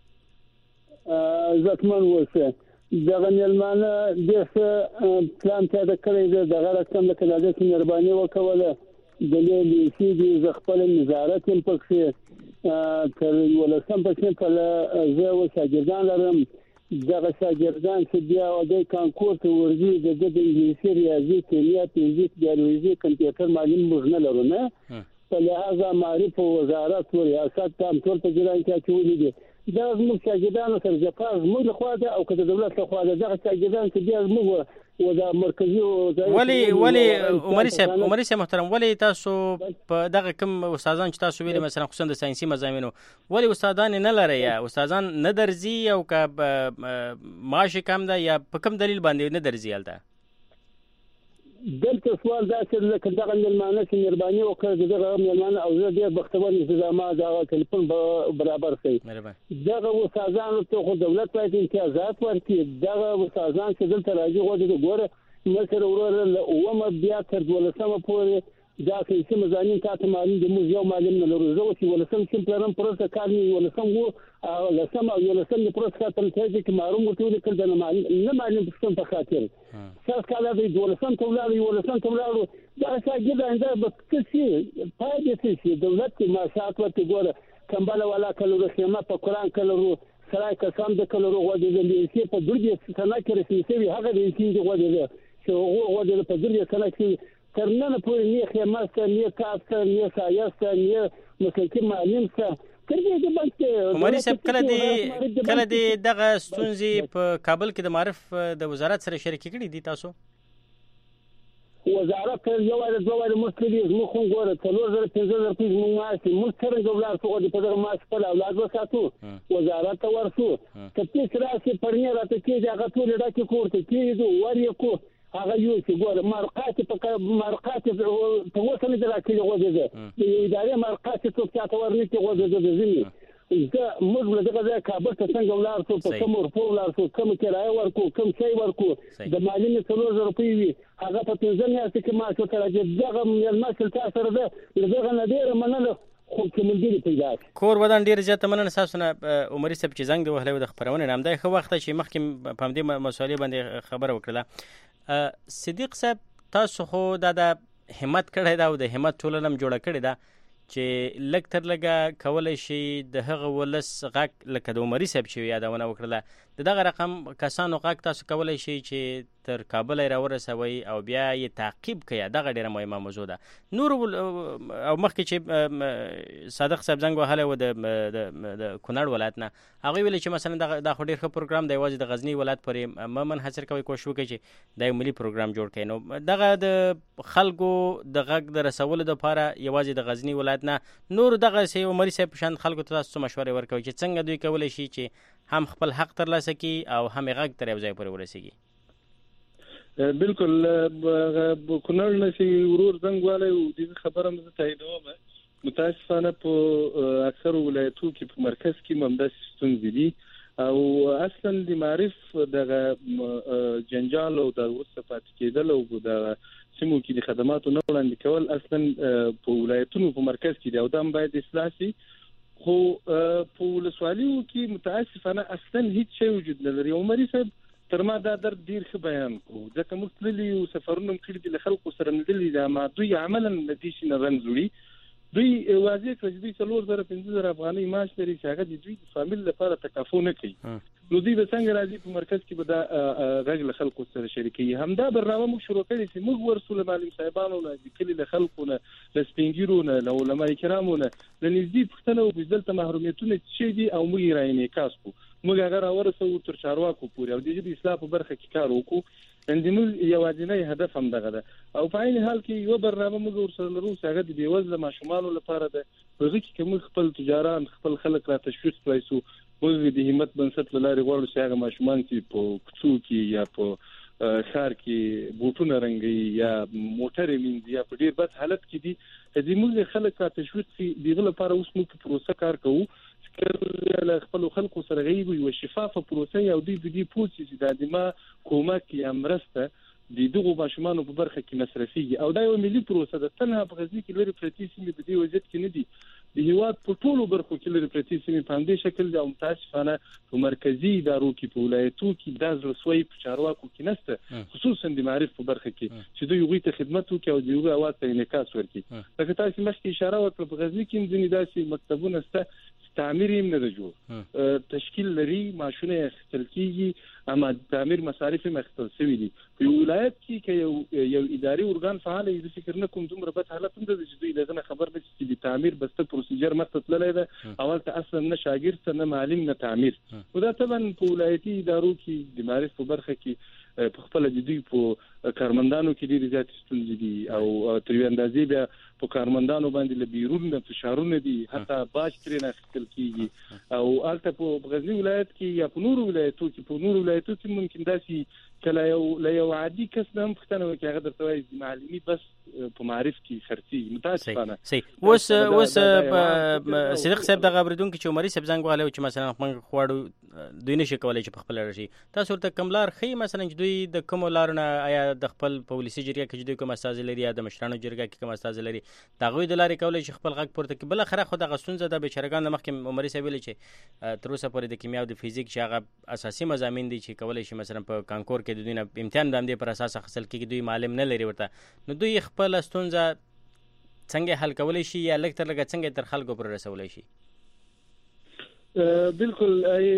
زکمن وسه دغه نلمانه د پلان ته د کړی دغه رقم د کلاده مهرباني وکوله د لیسي د خپل نظارت هم پکې تر ولسم پکې په زه او شاګردان لرم. دغه شاګردان چې بیا د کانکور ته ورځي د انګلیسي، ریاضي، کیمیا، فزیک، بیولوژي، کمپیوټر معلم موږ نه لرو نه. په لحاظه معرف او وزارت او ریاست هم ټول په جریان کې اچولي دي. دا زموږ شاګردانو سره جفا زموږ لخوا ده او که د دولت لخوا ده. دغه شاګردان چې بیا زموږ و د مرکزي ولی عمري صاحب محترم، ولی تاسو په دغه کوم استادان چې تاسو ویلي مثلا خصوصا د ساينسي مضامینو ولی استادان نه لري یا استادان نه درځي او که معاش کم ده یا په کوم دلیل باندې نه درځي هلته؟ دلته سوال دا چې لکه دغه مېلمانه چې مهرباني وکړه دغه مېلمانه او زه ډېر بختور انتظامات دغه ټلیفون برابر کړي. دغه استادانو ته خو دولت باید امتیازات ورکړي. دغه استادان چې دلته راځي غواړي ګوره مصر ورور اومه بیا تر 12مه پورې دا چې مزانین تاسو معلوم دي موږ یو معلم نه لرو. زه چې ولسم چې پلان پروسه کاري ولسم وو او لسم او ولسم د پروسه تل چې معلوم وټول کړه نه معلم په څه خاطر څه کاله دی ولسم ته ولرو دا څنګه دا انده بس چې پای دې دولت ما شاعت ورته ګوره کمباله ولا کلو خیمه په قران کلو سړی کسان د کلو غوډې د لیسي په درجه سنه کې رسېږي هغه د لیسي غوډې چې غوډې په درجه سنه کې ترنه پورې نه خیمه نه کاسته نه سایسته نه مسلکي معلم څه کړي دي. بس عمري صاحب کله دې دغه ستونزې په کابل کې د معرف د وزارت سره شریک کړي دي تاسو؟ وزارت یو وایي دوه وایي مسلې زموږ خو ګوره 4000 پیسې موږ ماشي موږ څنګه ولر څو په دغه ماش په اولاد وساتو وزارت ته ورسو کته چې راشي پرنه راته کې هغه ټول ډاکې کوړته کې وری کو هغه یو چې ګوره مرقات په وسنه دراکې غوډه ده ادارې مرقات څه څه ورني کې غوډه ده زمي زه موږ له دغه کابل ته څنګه ولر څو په کوم ورپول څو کوم کرای ورکو کوم شی ورکو د مالینه 3000 روپۍ وي هغه په 15 میاشتې کې ما څه ترجه دغه مېلمه تاسو سره ده دغه نادر مننه خو کومندې پیدا کور ودان ډیر زیات مننه تاسو نه عمري صاحب چې زنګ د وهله د خبرونه نام دی خو وخت چې مخکې په دې مسولې باندې خبره وکړه. صدیق صاحب تاسو خو د همت کړی دا او د همت ټولنم جوړه کړی دا چې لږ تر لږه کولای شي د هغه ولس غږ لکه د عمري صاحب چې یادونه وکړله د دغه رقم کسانو غږ تاسو کولای شي چې تر کابل راورسوي او بیا یې تعقیب کړئ. دغه ډیره مهمه موضوع ده. نور او مخکې چې صادق صاحب زنګ وهله و د کونړ ولایت نه هغه ویل چې مثلا دا خو ډیر ښه پروګرام دی یوازې د غزنی ولایت پورې منحصر کوي کوشش وکړي چې د ملي پروګرام جوړ کړي. نو دغه د خلکو د غږ د رسولو لپاره یوازې د غزنی ولایت نه نور دغه سي عمري صاحب شان خلکو ته تاسو مشورې ورکوي چې څنګه دوی کولای شي چې هم خپل حق ترلاسه کړي او هم غږ تر یو ځای پورې ورسیږي. بالکل کونړ نشي ورور زنګواله او دغه خبره مزه تاییدوم. متاسفانه په اکثر ولایتو کې په مرکز کې ممدس ستونزې دي او اصلا د معرف دغه جنجال او د وسفات کېدل او د سیمو کې د خدماتو نه وړاندې کول اصلا په ولایتونو په مرکز کې دی او دا باید اصلاح شي. خو په ولسوالیو کې متاسفانه اصلا هیڅ شی وجود نه لري. عمري صاحب تر ما دا درد ډیر ښه بیان کو ځکه موږ تللي او سفرونه کړي دي له خلکو سره ملي دا ما دوی عملا نتیجه نه رنځوي. دوی واضح کړي دوی 4000-5000 افغاني معاش لري چې هغه د دوی فامیل لپاره تکافو نه کوي. نو دوی به څنګه راځي په مرکز کې به دا غږ له خلکو سره شریکي. همدا برنامه موږ شروع کړی چې موږ ورسول معلم صاحبانو نه د کلی له خلکو نه د سپینګیرو نه له علماء کرامو نه د نږدې پښتنه او بزدلته محرومیتونه چې دي او موږ یې راینې کاسو موږ هغه راورسو تر چارواکو پورې او د دې اصلاح په برخه کې کار وکړو. اندمو یوازینی هدف هم دغه ده او په عین حال کې یو برنامه موږ ورسره لرو چې هغه د بیوزله ماشومانو لپاره ده. په هغه کې موږ خپل تجاران خپل خلک را تشویق کړی سو موږ د همت بنسټ لاري غواړو چې هغه ماشومان چې په کوڅو کې یا په ښار کې بوټونه رنګي یا موټر مینځي یا په ډیر بد حالت کې دي چې موږ خلک را تشویق کړي دغه لپاره اوس موږ په پروسه کار کوو له خپل خلکو سره غوي یو شفافه پروسه او د دې پولیسي د دما کومک یا مرسته د دغه ماشومانو په برخه کې مصرفي او دا یو ملي پروسه ده. تنها په غزنی کې لري پرتی سیمه د دې وضعیت کې نه دي د هیواد په ټولو برخو کې لري پرتی سیمه په همدې شکل د متاسفانه په مرکزی ادارو کې په ولایتو کې د زلسوي په چارواکو کې نشته خصوصا د معرف په برخه کې چې دوی غوي ته خدمت وکړي او دوی اواز ته انعکاس ورکړي. لکه تاسو مخکې اشاره وکړه په غزنی کې ځینې داسې مکتبونه شته تعمیر یې نه جوړ تشکیل لري ماشونه اخیستل کیږي اما تعمیر مصارف مختص شوی دي په ولایت کې یو اداري ارګان فعال دی فکر نه کوم دومره بد حالت هم د دوی دغه خبر نه چې د تعمیر بسته پروسیجر مختص ده اول ته اصلا نه شاګرد نه معلم نه تعمیر او دا طبعا په ولایتي ادارو کې د معرفت په برخه کې په خپل د دوی په کارمندانو کې ډېر زیات ستونزې دي او تر یو اندازې بیا په کارمندانو باندې له بیرون فشارونه دي حتی باج ترې نه اخیستل کیږي او البته په غزنی ولایت کې یا په نورو ولایتو کې ممکن داسې کله یو عادي کس هم پښتنه وکړي هغه درته وایي معلمي بس په معرف کې خرڅي متاسفانه اوس صدیق صاحب د غبردون کې چې عمري صاحب زنګ وغاله چې مثلا موږ خواړو دوی نشي کولای چې په خپل راشي تاسو ته کملار خي مثلا چې دوی د کوم لارونه آیا د خپل پالیسي جریه کې دوی کوم اساس لري یا د مشرانو جرګه کې کوم اساس لري دا غوي د لارې کولای چې خپل غږ پورته کې بل خره خو د غسونزه د بشرګان مخکې عمري صاحب ویل چې تر اوسه پورې د کیمیا او د فزیک چې هغه اساسي مضامین دي چې کولای شي مثلا په کانکور کې د دوی نه امتحان باندې پر اساس حاصل کیږي دوی معلم نه لري ورته نو دوی خپل ستونزه څنګه حل کولای شي یا لکتر لګ څنګه تر خلکو پر رسولای شي بالکل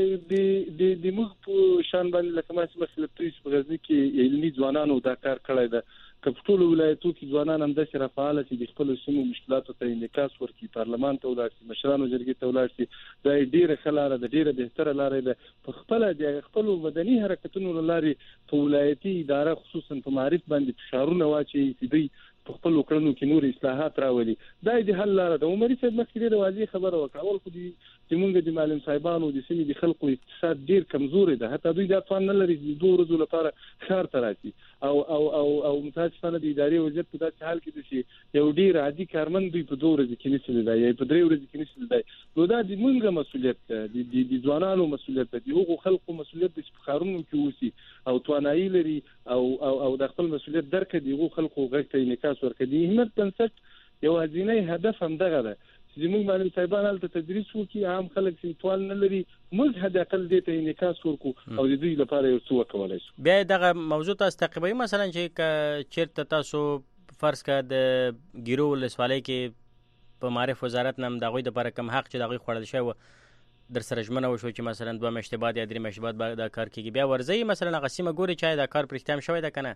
د موږ په شان باندې لکه ما چې مسله تویس په غزنی کې علمي ځوانانو دا کار کړی ده کپټول ولایتو کې ځوانان هم د سره فعال چې د خپل سیمو مشکلاتو ته انعکاس ورکړي پارلمان ته ولاړ شي مشرانو جرګې ته ولاړ شي دا ډیره خلاره ده ډیره بهتره لاره ده په خپل مدني حرکتونو لارې په ولایتي اداره خصوصا په معرفت باندې فشارونه واچي چې دوی په خپل وکړنو کې نور اصلاحات راولي دا د حل لاره ده عمري صاحب مخکې ډیره واضح خبره وکړه اول خو چې موږ د معلم صاحبانو د سیمې د خلکو اقتصاد ډیر کمزوري ده حتی دوی د توان نه لري د 2 ورځې لپاره ښار ته راشي او متاسفانه د ادارې وضعیت په داسې حال کې ده چې یو ډیر عادي کارمند دوی په 2 ورځې کې نشي لیدای یا په 3 ورځې کې نشي لیدای نو دا د موږ مسؤلیت ده د ځوانانو مسؤلیت ده د هغو خلکو مسؤلیت ده چې په ښارونو کې اوسي او توانایي لري او د خپل مسؤلیت درک دی هغو خلکو غږ ته انعکاس ورکړي د همت بنسټ یو ځینې هدف هم دغه ده چې موږ معلم صاحبان هلته تدریس وکړي عام خلک چې توان نه لري موږ حد اقل دې ته انعکاس ورکړو او د دوی لپاره یو څه وکولای شو بیا دغه موضوع تاسو تعقیبوي مثلا چې چیرته تاسو فرض کړه د ګیرو ولسوالۍ کې په معرف وزارت نام دغوی د لپاره کم حق چې دغوی خوړل شوی در سره ژمنه وشو چې مثلا 2 میاشتې بعد یا 3 میاشتې بعد دا کار کیږي بیا ورځي مثلا غسیمه ګوري چې دا کار پرختام شوی ده کنه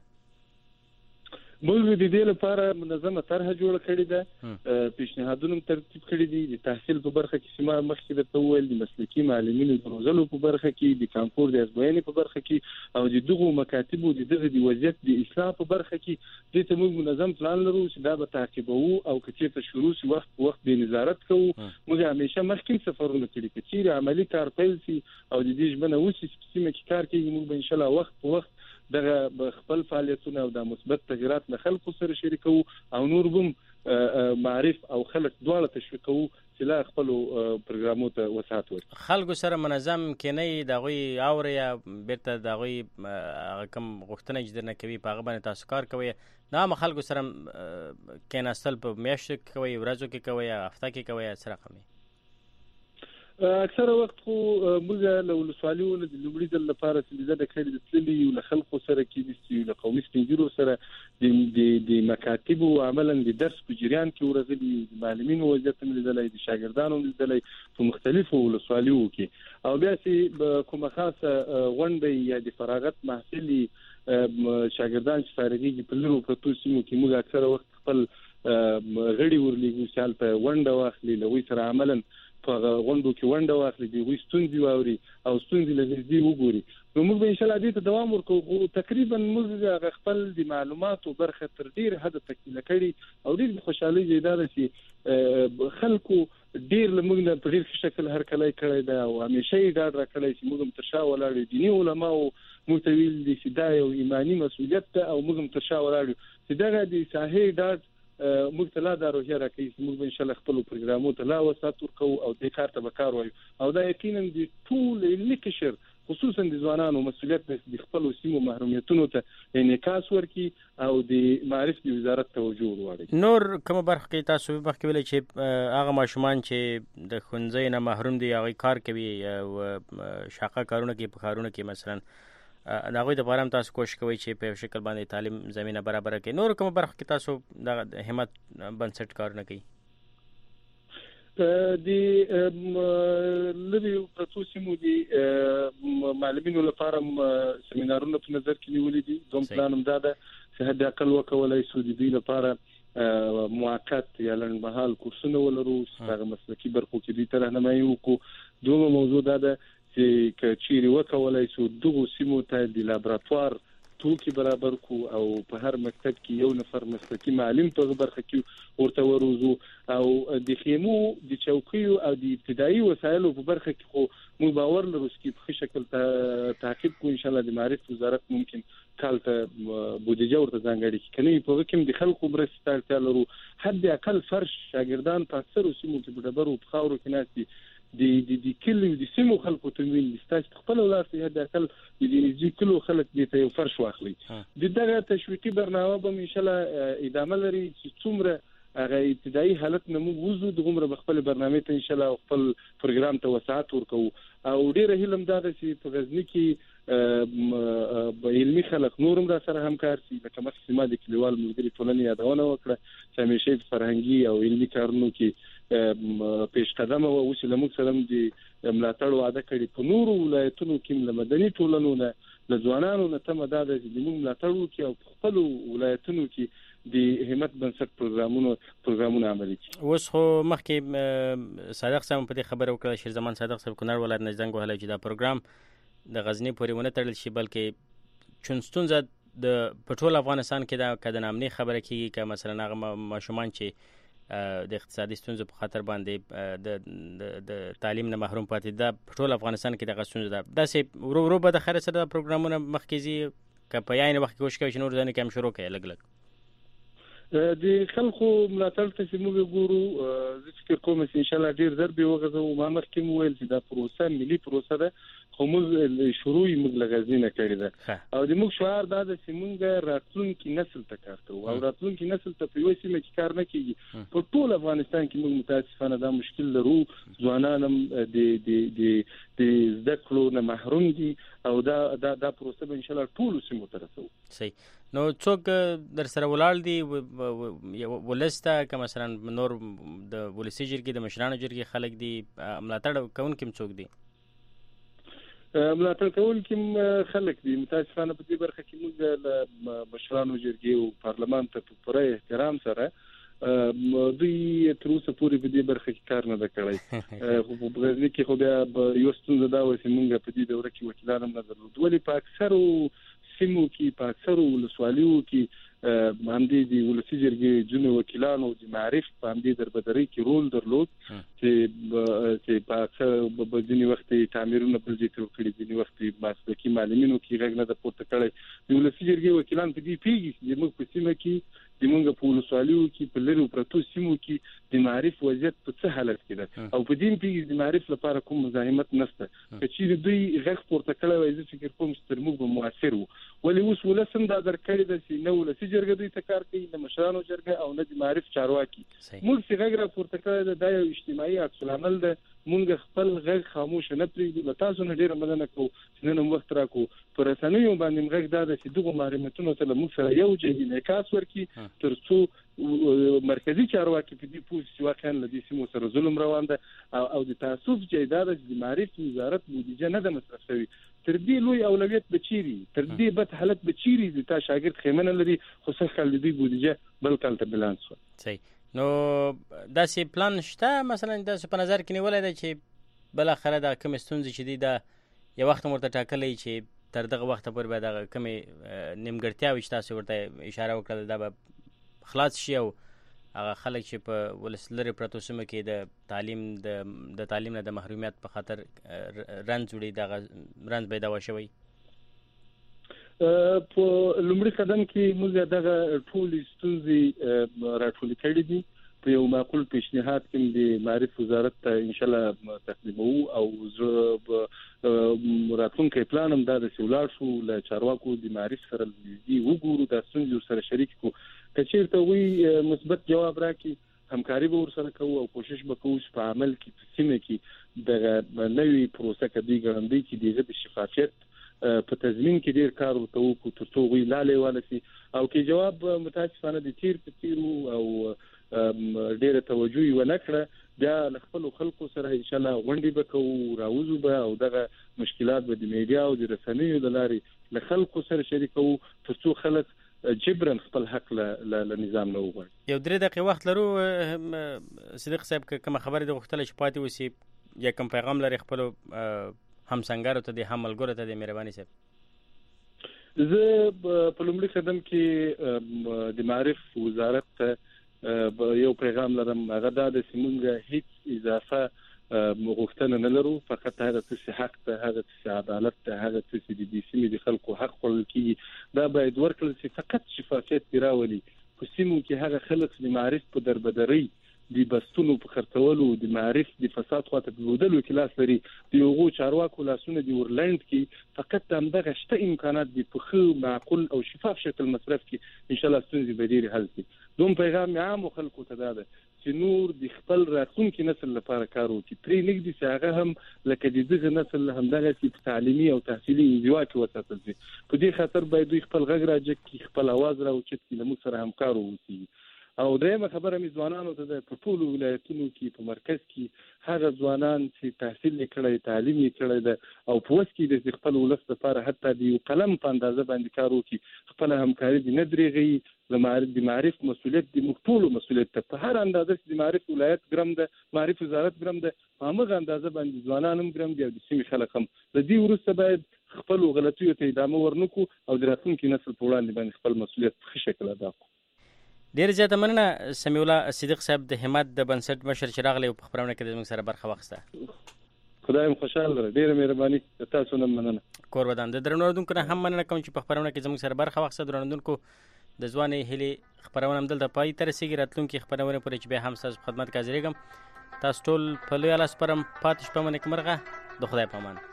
موږ د دې لپاره منظمه طرحه جوړه کړې ده پیشنهادونه ترتیب کړي دي د تحصیل په برخه کې سیمه مخکې د توول د مسلکي معلمینو د روزلو په برخه کې د کانکور د ازموینې په برخه کې او د دغو مکاتبو د وضعیت د اصلاح په برخه کې د ته موږ منظم پلان لرو چې دا به تعقیبوو او کچې ته شروع شي وخت به نظارت کوو موږ همیشه مخکې سفرونه کړي چې عملی کار پیل شي او د دې ژمنه وشي چې سیمه کې کار کوي موږ به ان شاء الله وخت په وخت دغه خپل فعالیتونه او د مثبت تغیرات له خلکو سره شریکو او نور هم معرف او خلک دواړه تشویقو چې لا خپل پروګرامو ته وسات ورکړي خلکو سره منظم کینې دغوی اوري یا بیرته دغوی کم غوښتنه چې درنه کوي په هغه باندې تاسو کار کوي نام خلکو سره کیناستل په میاشت کوي ورځو کې کوي هفته کې کوي سره کوي اکثره وخت خو موږ له ولسوالیو د لومړي ځل لپاره چې د کړي د تللی یو له خلکو سره کې د قومي سپینګیرو سره د مکاتب او عملاً د درس په جریان کې ورغلي د معلمینو وضعیت لیدلای د شاګردانو لیدلای په مختلفو ولسوالیو کې او بیا چې کومه خاصه غونډه یا د فراغت محفلي شاګردان چې فارغيږي په لورو پروتو سیمو کې موږ اکثره وخت خپل غړي ورلېږو چې هلته غونډه واخلي له وی سره عملاً په غونډو کې ونډه واخلي د وی ستونزې واوري او ستونزې له نږدې وګوري نو موږ به ان شاء الله دې ته دوام ورکوو تقریبا موږ خپل د معلوماتو برخه تر ډیر حد تکمیل کړي او ډیر خوشحالي زیاده شي خلکو ډیر لمغ نه په ډیر شکل هر کله کړی دا او همیشه یې ډاډ راکړی چې موږ تر شا ولاړ دي علماء او متویل دي چې دا یو ایمانی مسؤلیت ده او موږ تر شا ولاړ چې دا د صحیح ډاډ موږ ته لا دا روحیه راکړي چې موږ ان شاء الله خپل پروګرامو ته لا وسات ورکو او د کار ته وکړ وایو او دا یقینا د ټول لیکشر خصوصا د ځوانانو مسؤلیت د خپل سیمو محرومیتونو ته انعکاس ورکړي او د معرفت وزارت توجه وروړي نور کوم برخه کې تاسو به ویل چې هغه ماشومان چې د خونځې نه محروم دي هغه کار کوي او شاقه کارونه کوي په کارونه کې مثلا دغه د پاره تاسو کوشش کوئ چې په شکل باندې تعلیم زمينه برابر کړئ نور کوم برخه کې تاسو د همت بنسټ کار نه کوي د لوی پروتو سیمو دي معلمینو لپاره سیمینارونه په نظر کې نیولې دي. دوم پلانم دا ده چې حد اقل وکولای شو د دې لپاره موقت یا لنډمهال کورسونه ولرو هغه مسلکي برخو کې دي راهنمایي وکړو. دومره موضوع دا ده چې کچېری وکولای شو دغه سیمو ته د لابراتوار توکي برابر کو او په هر مکتب کې یو نفر مسلکي معلم په برخه کې ورته وروزو او د خیمو د چوکیو او د ابتدایي وسایلو په برخه کې خو موږ باور لرو چې په شکل تعقیب کو ان شاء الله د معرفت وزارت ممکن کالته بودیجه ورته ځانګړي کړي په کوم د خلکو مرسته اړتیا لرو. حد اقل فرش شاګردان په اکثر سیمو کې په ډبرو په خاورو کې ناستي د کلی د سیمو خلکو ته ویل ستاسو خپل ولاسي هدا کل د کلو خلک دې ته فرش واخلي. د دغه تشویقي برنامه به ان شاء الله ادامه لري چې څومره هغه ابتدایي حالت نمو وزو د عمر بخپل برنامه ته ان شاء الله خپل پروګرام ته وسعت ورکو او ډیره هیلم دا چې په غزنی کې علمي خلک نورم را سره همکار شي. لکه مخکې ما د کلیوال ملګری ټولنې یادونه وکړه چې همیشه فرهنګي او علمي کارونو کې پیش قدم او اوس له موږ سره د ملاتړ وعده کړی. په نورو ولایتونو کې له مدني ټولنو نه له ځوانانو نه تم دا د موږ ملاتړ وکړي او خپل ولایتونو کې د همت بنسټ پروګرامونه عملي کړي. اوس خو مخکې صادق صاحب په دې خبره وکړه شیر زمان صادق صاحب کونړ ولایت نه زنګ وهلی چې دا پروګرام د غزنی پورې ونه تړل شي بلکې چون ستونزه د پټول افغانستان کې دا کده نامني خبره کیږي که مثلا هغه ماشومان چې د اقتصادي ستونزو په خاطر باندې د تعلیم نه محروم پاتې دا ټول افغانستان کې دغه ستونزه ده. داسې ورو ورو به د خیر سره پروګرامونه مخکې ځي که په یاین وخت کې کوشش کوي چې نور ځنې کم شروع کړي لګ د خلکو ملاتړ ته چې موږ ګورو. زه فکر کوم چې ان شاء الله ډیر ضرب وغځو. ما مخکې مو ویل چې دا پروسه ملي پروسه ده خو موږ شروع یې موږ لغزنی نه کړی ده او د موږ شعار دا ده چې موږ راتلونکي نسل ته کار کوو او راتلونکي نسل ته په یوه سیمه کې کار نه کیږي. په ټول افغانستان کې موږ متاسفانه دا مشکل لرو. ځوانان هم د زده کړو نه محروم دي او دا پروسه به ان شاء الله ټول سیمو ته رسو. صحیح. نو څوک در سره ولاړ دي ولسته که مثلا نور د ولسی جرګې د مشرانو جرګې خلک دي ملاتړ کوونکي څوک دي؟ ملاتړ کوونکي خلک دي. متاسفانه په دې برخه کې موږ له مشرانو جرګې او پارلمان ته په پوره احترام سره دوی تر اوسه پورې په دې برخه کې کار نه ده کړی. خو په غزنی کې خو بیا یو ستونزه دا وه چې موږ په دې دوره کې وکیلان هم نه درلودو. ولې په اکثرو سیمو کې په اکثرو ولسوالیو کې همدې د ولسي جرګې ځینې وکیلانو د معرف په همدې دربدرۍ کې رول درلود چې په اکثر ځینې وخت تعمیرونه بل ځای ته وکړي ځینې وخت مسلکي معلمینو کې غږ نه ده پورته کړی. د ولسي جرګې وکیلان په دې پوهېږي چې زموږ په سیمه کې زموږ په ولسوالیو کې په لرې پرتو سیمو کې د معرف وضعیت په څه حالت کې ده او په دې پوهېږي د معرف لپاره کوم مزاحمت نشته. که چیرې دوی غږ پورته کړی وای زه فکر کوم چې تر موږ به مؤثر وو. ولې اوس ولس هم دا درکړې ده چې نه ولسي جرګه دوی ته کار کوي نه مشرانو جرګه او نه د معرف چارواکي. موږ چې غږ راپورته کړی ده دا یو اجتماعي عکس العمل ده. موږ خپل غږ خاموش نه پرېږدو. له تاسو نه ډېره مننه کوو چې نن هم وخت راکړو. په رسنیو باندې غږ دا ده چې دغو معلوماتونو ته له موږ سره یو ځای انعکاس ورکړي تر څو مرکزي چارواکي په دې پوه چې واقعا له دې سیمو سره ظلم روان ده او د تعصب ځای دا ده چې د معرف وزارت بودیجه نه ده مصرف شوې. تر دې لوی اولویت به چیرې تر دې بد حالت به چیرې د تا شاګرد خیمه نه لري خو سږ کال د دوی بودیجه بل کال ته بلانس شوه. صحیح. نو داسې پلان شته مثلا داسې په نظر کې نیولی ده چې بالاخره دا کومې ستونزې چې دي دا یو وخت ورته ټاکلی چې تر دغه وخته پورې به دغه کومې نیمګړتیاوې چې تاسو ورته اشاره وکړه دا به خلاص شي او هغه خلک چې په ولس لرې پرتو سیمو کې د تعلیم نه د محرومیت په خاطر رنځ وړي دغه رنځ به دوا شوی. په لومړي قدم کې موږ دغه ټولې ستونزې راټولې کړې دي. په یو معقول پیشنهاد کې د معرف وزارت ته ان شاء الله تقدیمو او راتلونکی پلان هم دا د ولاړ شو له چارواکو د معرف سره نږدې وګورو دا ستونزې سره شریک کړو. که چېرته وی مثبت جواب راکړي همکاري به ورسره کوو او کوشش به کوو چې په عمل کې په سیمه کې دغه نوې پروسه که دوی ګړندۍ کړي د هغه د شفافیت په تضمین کې ډېر کار ورته وکړو تر څو هغوی لالې واله شي. او که جواب متاسفانه د تیر په تیرو او ډېر توجه ونه کړه بیا خپل خلکو سره ان شاء الله غونډې وکړو راوځو به او دغه مشکلات به د میډیا او د رسنیو د لارې له خلکو سره شریکو ترڅو خلک جبرن خپل حق له نظام نه وغواړي. یو 3 دقیقې وخت لرو صدیق صاحب کوم خبره د غوښتل چې پاتې وسی یا کوم پیغام لري خپل همسنګارو ته د حملګرو ته د مهرباني صاحب؟ زه په لومړي قدم کې د معرف وزارت ته یو پیغام لرم هغه دا د سیمونګه هیڅ اضافه غوښتنه نه لرو فقط هغه څه حق ته هغه څه عدالت ته هغه څه چې د سیمې د خلکو حق ورکړل کیږي دا باید ورکړل شي فقط شفافیت راولي په سیمو کې هغه خلک د معرف په دربدري د بستونو په خرڅولو د معرف د فساد خواته بودلو کې لاس لري د یو چارواکو لاسونه د ورلند کې فقط همدغه شته امکانات د پخو معقول او شفاف شکل مصرف کې ان شاء الله ستونزې به ډېرې حل شي. دوم پیغام عام خلکو ته دا ده چې نور د خپل راتلونکي نسل لپاره کار وکړي پرې نږدې چې هغه هم لکه د دغه نسل همدغه چې تعلیمي او تحصیلي انزوا کې وساتل شي. په دې خاطر باید دوی خپل غږ راجکي خپل आवाज راوچت کړي له موږ سره همکار وکړي. او درېمه خبره مې ځوانانو ته د ټولو ولایتونو کې په مرکز کې هغه ځوانان چې تحصیل کړي تعلیم کړي ده او په وس کې د خپل ولس لپاره حتی د قلم په اندازه باندې کار وکړي خپل همکاري د ندرېږي د معرف مسؤلیت د ټولو مسؤلیت ته په هر اندازه چې د معرف ولایت ګرم ده معرف وزارت ګرم ده هغه اندازه باندې ځوانان هم ګرم دي او د سیمې خلک هم د دې وروسته باید خپل غلطیو ته ادامه ورنکو او د راتلونکي نسل په وړاندې باندې خپل مسؤلیت په ښه شکل ادا کړو. ډیر زیاته مننه سمیع الله صدیق صاحب د همت د بنسټ مشر چې راغلی په خبرونه کې زموږ سره برخه واخیسته. خدای مو خوشاله لري ډیره مهرباني تاسو نه مننه. کور ودان د درنو اوردونکو نه هم مننه کوم چې په خبرونه کې زموږ سره برخه واخیسته. درنو اوردونکو د ځواني هلي خبرونه هم دلته پای تر رسیدي راتلونکي خبرونه پورې چې به هم تاسو خدمت کې حاضرېږم. تاسو ټول په لوی الله سپارم پاتې شپه مو نیکمرغه د خدای په امان.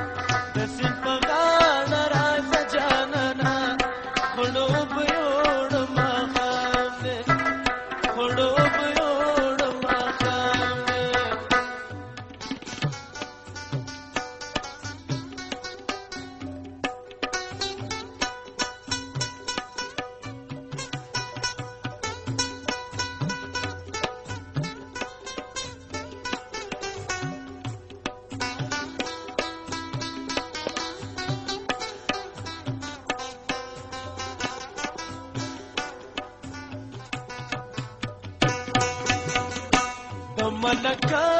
Hello, لکه